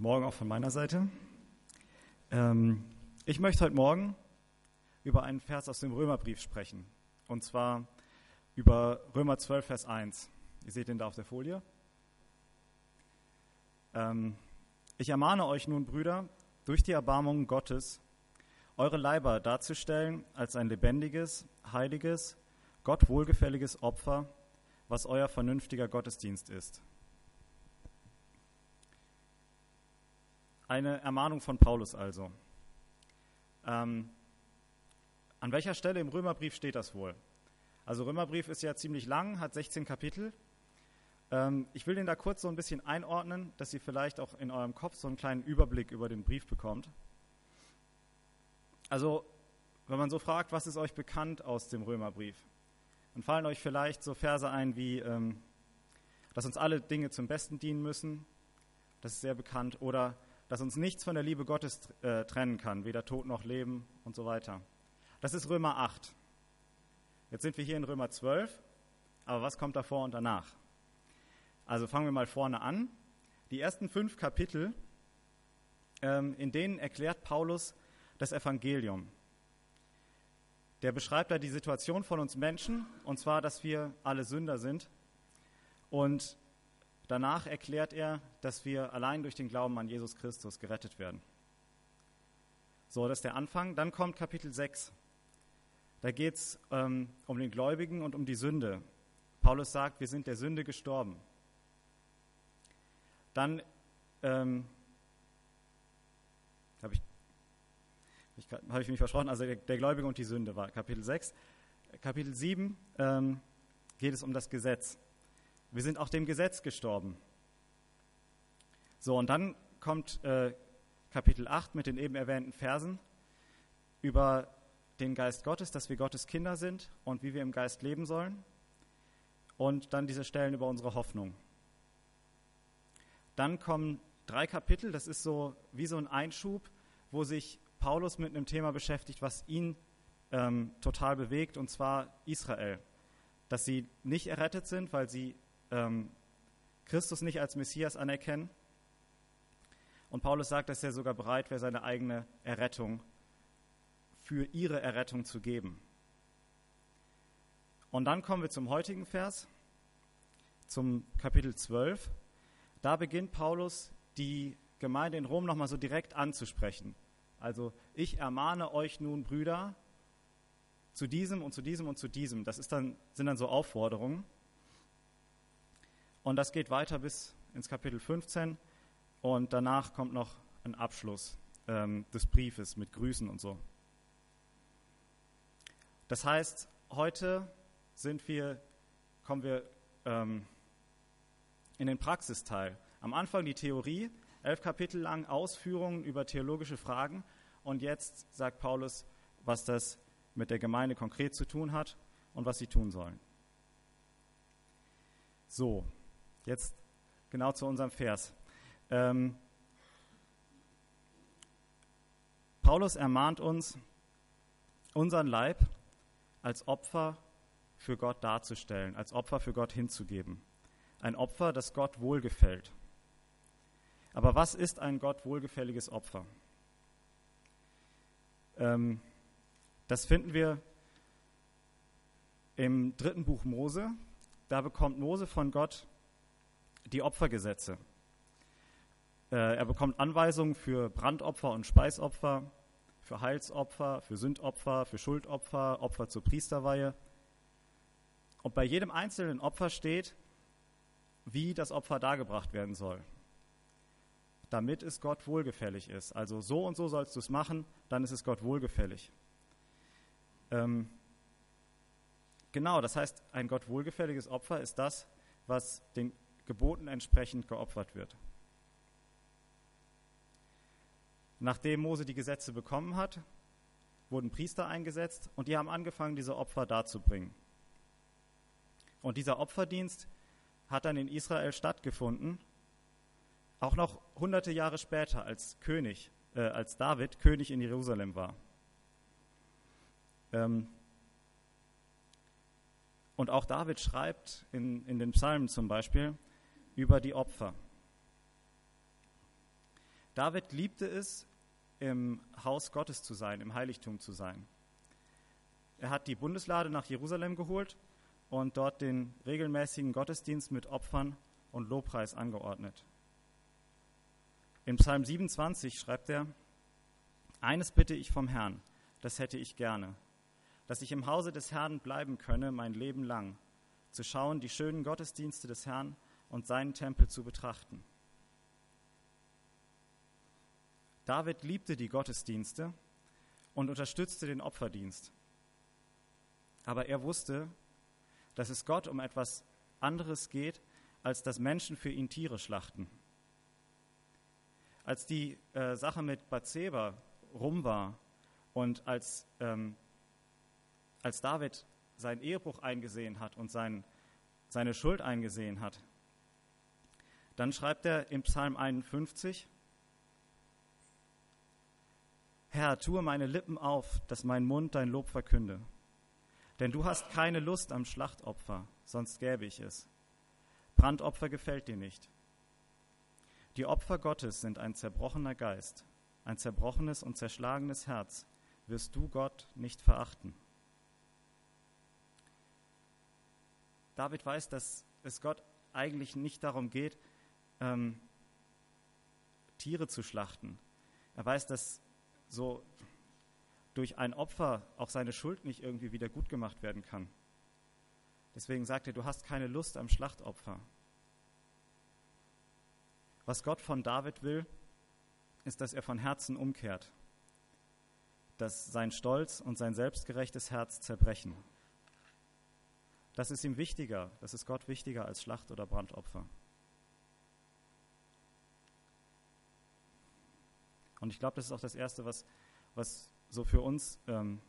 Morgen auch von meiner Seite. Ich möchte heute Morgen über einen Vers aus dem Römerbrief sprechen. Und zwar über Römer 12, Vers 1. Ihr seht ihn da auf der Folie. Ich ermahne euch nun, Brüder, durch die Erbarmungen Gottes, eure Leiber darzustellen als ein lebendiges, heiliges, Gott wohlgefälliges Opfer, was euer vernünftiger Gottesdienst ist. Eine Ermahnung von Paulus also. An welcher Stelle im Römerbrief steht das wohl? Also Römerbrief ist ja ziemlich lang, hat 16 Kapitel. Ich will den da kurz so ein bisschen einordnen, dass ihr vielleicht auch in eurem Kopf so einen kleinen Überblick über den Brief bekommt. Also, wenn man so fragt, was ist euch bekannt aus dem Römerbrief, dann fallen euch vielleicht so Verse ein wie, dass uns alle Dinge zum Besten dienen müssen, das ist sehr bekannt, oder dass uns nichts von der Liebe Gottes trennen kann, weder Tod noch Leben und so weiter. Das ist Römer 8. Jetzt sind wir hier in Römer 12, aber was kommt davor und danach? Also fangen wir mal vorne an. Die ersten 5 Kapitel, in denen erklärt Paulus das Evangelium. Der beschreibt da die Situation von uns Menschen, und zwar, dass wir alle Sünder sind. Und danach erklärt er, dass wir allein durch den Glauben an Jesus Christus gerettet werden. So, das ist der Anfang. Dann kommt Kapitel 6. Da geht es um den Gläubigen und um die Sünde. Paulus sagt, wir sind der Sünde gestorben. Dann habe ich mich versprochen, also der Gläubige und die Sünde war Kapitel 6. Kapitel 7 geht es um das Gesetz. Wir sind auch dem Gesetz gestorben. So, und dann kommt Kapitel 8 mit den eben erwähnten Versen über den Geist Gottes, dass wir Gottes Kinder sind und wie wir im Geist leben sollen. Und dann diese Stellen über unsere Hoffnung. Dann kommen 3 Kapitel, das ist so wie so ein Einschub, wo sich Paulus mit einem Thema beschäftigt, was ihn total bewegt, und zwar Israel. Dass sie nicht errettet sind, weil sie Christus nicht als Messias anerkennen. Und Paulus sagt, dass er sogar bereit wäre, seine eigene Errettung für ihre Errettung zu geben. Und dann kommen wir zum heutigen Vers, zum Kapitel 12. Da beginnt Paulus, die Gemeinde in Rom nochmal so direkt anzusprechen. Also, ich ermahne euch nun, Brüder, zu diesem und zu diesem und zu diesem. Das sind dann so Aufforderungen. Und das geht weiter bis ins Kapitel 15. Und danach kommt noch ein Abschluss des Briefes mit Grüßen und so. Das heißt, heute kommen wir in den Praxisteil. Am Anfang die Theorie, 11 Kapitel lang Ausführungen über theologische Fragen, und jetzt sagt Paulus, was das mit der Gemeinde konkret zu tun hat und was sie tun sollen. So, jetzt genau zu unserem Vers. Paulus ermahnt uns, unseren Leib als Opfer für Gott darzustellen, als Opfer für Gott hinzugeben. Ein Opfer, das Gott wohlgefällt. Aber was ist ein Gott wohlgefälliges Opfer? Das finden wir im 3. Buch Mose. Da bekommt Mose von Gott die Opfergesetze. Er bekommt Anweisungen für Brandopfer und Speisopfer, für Heilsopfer, für Sündopfer, für Schuldopfer, Opfer zur Priesterweihe. Und bei jedem einzelnen Opfer steht, wie das Opfer dargebracht werden soll, damit es Gott wohlgefällig ist. Also so und so sollst du es machen, dann ist es Gott wohlgefällig. Genau, das heißt, ein Gott wohlgefälliges Opfer ist das, was den Geboten entsprechend geopfert wird. Nachdem Mose die Gesetze bekommen hat, wurden Priester eingesetzt und die haben angefangen, diese Opfer darzubringen. Und dieser Opferdienst hat dann in Israel stattgefunden, auch noch hunderte Jahre später, als David König in Jerusalem war. Und auch David schreibt in den Psalmen zum Beispiel über die Opfer. David liebte es, im Haus Gottes zu sein, im Heiligtum zu sein. Er hat die Bundeslade nach Jerusalem geholt und dort den regelmäßigen Gottesdienst mit Opfern und Lobpreis angeordnet. Im Psalm 27 schreibt er: Eines bitte ich vom Herrn, das hätte ich gerne, dass ich im Hause des Herrn bleiben könne mein Leben lang, zu schauen die schönen Gottesdienste des Herrn und seinen Tempel zu betrachten. David liebte die Gottesdienste und unterstützte den Opferdienst. Aber er wusste, dass es Gott um etwas anderes geht, als dass Menschen für ihn Tiere schlachten. Als die Sache mit Bathseba rum war und als David seinen Ehebruch eingesehen hat und seine Schuld eingesehen hat, dann schreibt er im Psalm 51: Herr, tue meine Lippen auf, dass mein Mund dein Lob verkünde. Denn du hast keine Lust am Schlachtopfer, sonst gäbe ich es. Brandopfer gefällt dir nicht. Die Opfer Gottes sind ein zerbrochener Geist, ein zerbrochenes und zerschlagenes Herz wirst du, Gott, nicht verachten. David weiß, dass es Gott eigentlich nicht darum geht, Tiere zu schlachten. Er weiß, dass so durch ein Opfer auch seine Schuld nicht irgendwie wieder gut gemacht werden kann. Deswegen sagt er, du hast keine Lust am Schlachtopfer. Was Gott von David will, ist, dass er von Herzen umkehrt, dass sein Stolz und sein selbstgerechtes Herz zerbrechen. Das ist ihm wichtiger, das ist Gott wichtiger als Schlacht- oder Brandopfer. Und ich glaube, das ist auch das Erste, was so für uns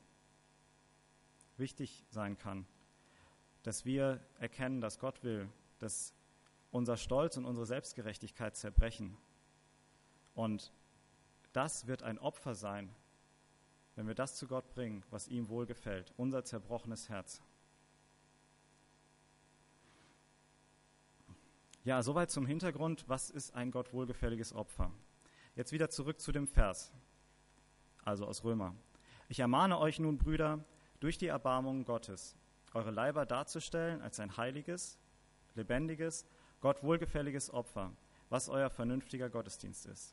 wichtig sein kann, dass wir erkennen, dass Gott will, dass unser Stolz und unsere Selbstgerechtigkeit zerbrechen. Und das wird ein Opfer sein, wenn wir das zu Gott bringen, was ihm wohlgefällt, unser zerbrochenes Herz. Ja, soweit zum Hintergrund, was ist ein Gott wohlgefälliges Opfer? Jetzt wieder zurück zu dem Vers, also aus Römer. Ich ermahne euch nun, Brüder, durch die Erbarmung Gottes, eure Leiber darzustellen als ein heiliges, lebendiges, Gott wohlgefälliges Opfer, was euer vernünftiger Gottesdienst ist.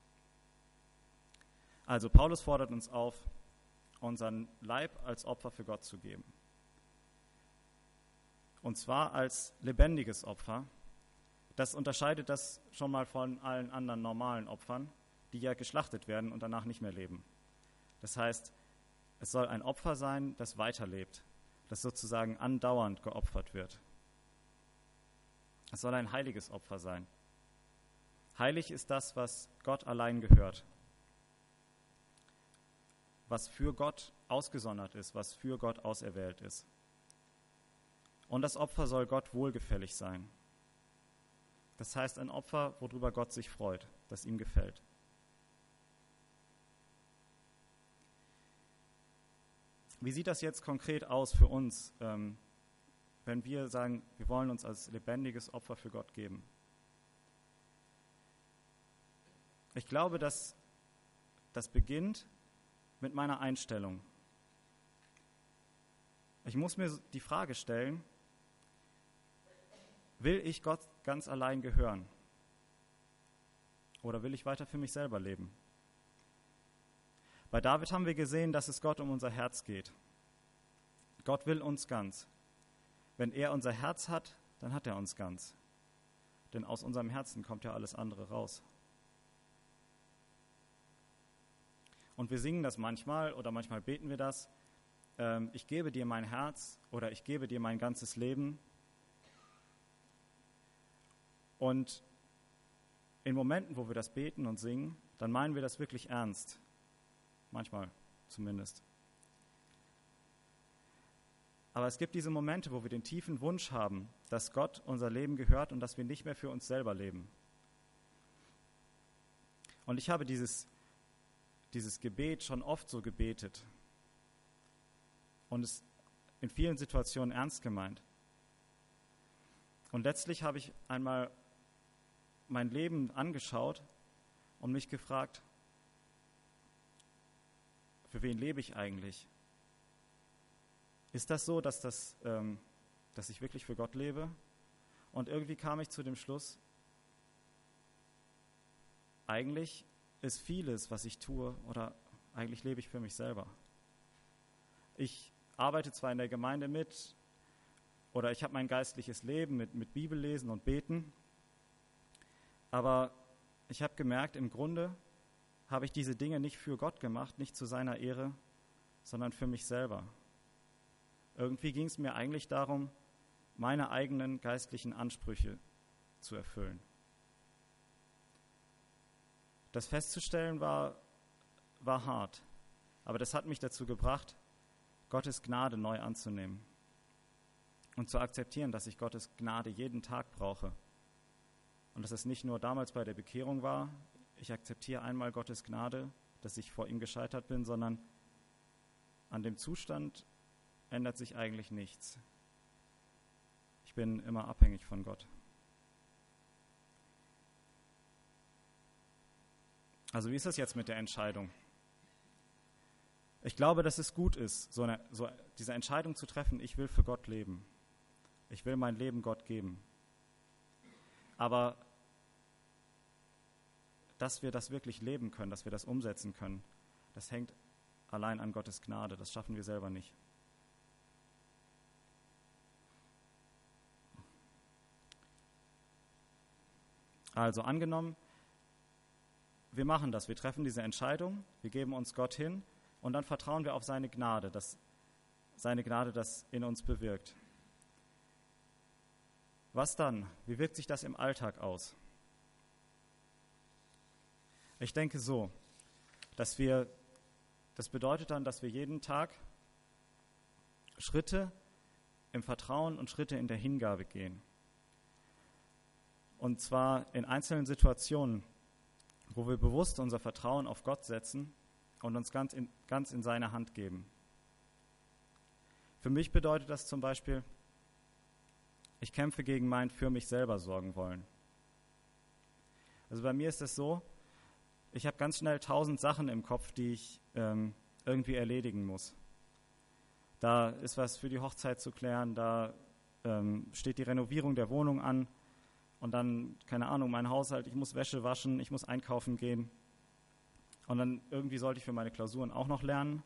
Also Paulus fordert uns auf, unseren Leib als Opfer für Gott zu geben. Und zwar als lebendiges Opfer. Das unterscheidet das schon mal von allen anderen normalen Opfern, die ja geschlachtet werden und danach nicht mehr leben. Das heißt, es soll ein Opfer sein, das weiterlebt, das sozusagen andauernd geopfert wird. Es soll ein heiliges Opfer sein. Heilig ist das, was Gott allein gehört, was für Gott ausgesondert ist, was für Gott auserwählt ist. Und das Opfer soll Gott wohlgefällig sein. Das heißt, ein Opfer, worüber Gott sich freut, das ihm gefällt. Wie sieht das jetzt konkret aus für uns, wenn wir sagen, wir wollen uns als lebendiges Opfer für Gott geben? Ich glaube, dass das beginnt mit meiner Einstellung. Ich muss mir die Frage stellen, will ich Gott ganz allein gehören? Oder will ich weiter für mich selber leben? Bei David haben wir gesehen, dass es Gott um unser Herz geht. Gott will uns ganz. Wenn er unser Herz hat, dann hat er uns ganz. Denn aus unserem Herzen kommt ja alles andere raus. Und wir singen das manchmal oder manchmal beten wir das. Ich gebe dir mein Herz oder ich gebe dir mein ganzes Leben. Und in Momenten, wo wir das beten und singen, dann meinen wir das wirklich ernst. Manchmal zumindest. Aber es gibt diese Momente, wo wir den tiefen Wunsch haben, dass Gott unser Leben gehört und dass wir nicht mehr für uns selber leben. Und ich habe dieses Gebet schon oft so gebetet und es in vielen Situationen ernst gemeint. Und letztlich habe ich einmal mein Leben angeschaut und mich gefragt, für wen lebe ich eigentlich? Ist das so, dass ich wirklich für Gott lebe? Und irgendwie kam ich zu dem Schluss, eigentlich ist vieles, was ich tue, oder eigentlich lebe ich für mich selber. Ich arbeite zwar in der Gemeinde mit, oder ich habe mein geistliches Leben mit Bibellesen und Beten, aber ich habe gemerkt, im Grunde habe ich diese Dinge nicht für Gott gemacht, nicht zu seiner Ehre, sondern für mich selber. Irgendwie ging es mir eigentlich darum, meine eigenen geistlichen Ansprüche zu erfüllen. Das festzustellen war hart, aber das hat mich dazu gebracht, Gottes Gnade neu anzunehmen und zu akzeptieren, dass ich Gottes Gnade jeden Tag brauche. Und dass es nicht nur damals bei der Bekehrung war, ich akzeptiere einmal Gottes Gnade, dass ich vor ihm gescheitert bin, sondern an dem Zustand ändert sich eigentlich nichts. Ich bin immer abhängig von Gott. Also wie ist das jetzt mit der Entscheidung? Ich glaube, dass es gut ist, diese Entscheidung zu treffen, ich will für Gott leben. Ich will mein Leben Gott geben. Aber dass wir das wirklich leben können, dass wir das umsetzen können, das hängt allein an Gottes Gnade. Das schaffen wir selber nicht. Also angenommen, wir machen das, wir treffen diese Entscheidung, wir geben uns Gott hin und dann vertrauen wir auf seine Gnade, dass seine Gnade das in uns bewirkt. Was dann? Wie wirkt sich das im Alltag aus? Ich denke so, das bedeutet dann, dass wir jeden Tag Schritte im Vertrauen und Schritte in der Hingabe gehen. Und zwar in einzelnen Situationen, wo wir bewusst unser Vertrauen auf Gott setzen und uns ganz in seine Hand geben. Für mich bedeutet das zum Beispiel, ich kämpfe gegen mein für mich selber sorgen wollen. Also bei mir ist es so, ich habe ganz schnell 1000 Sachen im Kopf, die ich irgendwie erledigen muss. Da ist was für die Hochzeit zu klären, da steht die Renovierung der Wohnung an und dann, keine Ahnung, mein Haushalt, ich muss Wäsche waschen, ich muss einkaufen gehen und dann irgendwie sollte ich für meine Klausuren auch noch lernen.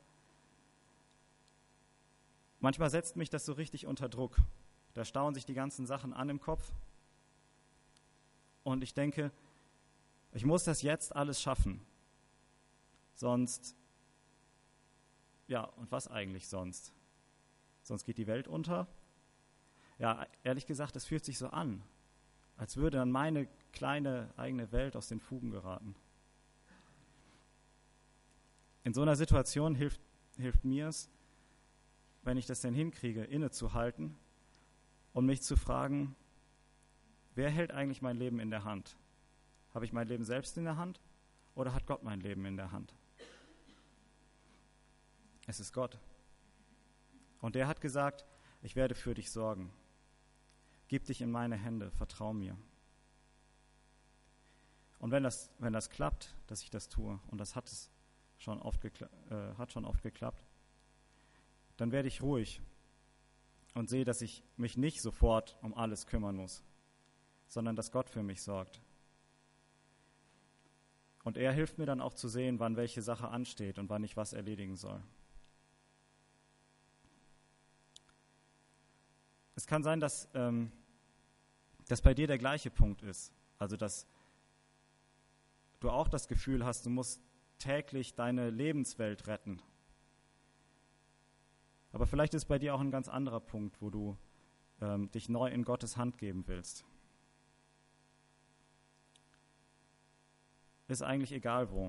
Manchmal setzt mich das so richtig unter Druck. Da stauen sich die ganzen Sachen an im Kopf und ich denke, ich muss das jetzt alles schaffen. Sonst, ja, und was eigentlich sonst? Sonst geht die Welt unter? Ja, ehrlich gesagt, es fühlt sich so an, als würde dann meine kleine eigene Welt aus den Fugen geraten. In so einer Situation hilft mir es, wenn ich das denn hinkriege, innezuhalten und mich zu fragen, wer hält eigentlich mein Leben in der Hand? Habe ich mein Leben selbst in der Hand oder hat Gott mein Leben in der Hand? Es ist Gott. Und der hat gesagt, ich werde für dich sorgen. Gib dich in meine Hände, vertrau mir. Und wenn das klappt, dass ich das tue, und das hat schon oft geklappt, dann werde ich ruhig und sehe, dass ich mich nicht sofort um alles kümmern muss, sondern dass Gott für mich sorgt. Und er hilft mir dann auch zu sehen, wann welche Sache ansteht und wann ich was erledigen soll. Es kann sein, dass bei dir der gleiche Punkt ist. Also, dass du auch das Gefühl hast, du musst täglich deine Lebenswelt retten. Aber vielleicht ist bei dir auch ein ganz anderer Punkt, wo du dich neu in Gottes Hand geben willst. Ist eigentlich egal wo.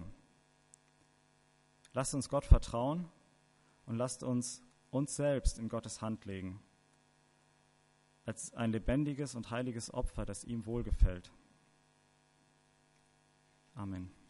Lasst uns Gott vertrauen und lasst uns selbst in Gottes Hand legen. Als ein lebendiges und heiliges Opfer, das ihm wohlgefällt. Amen.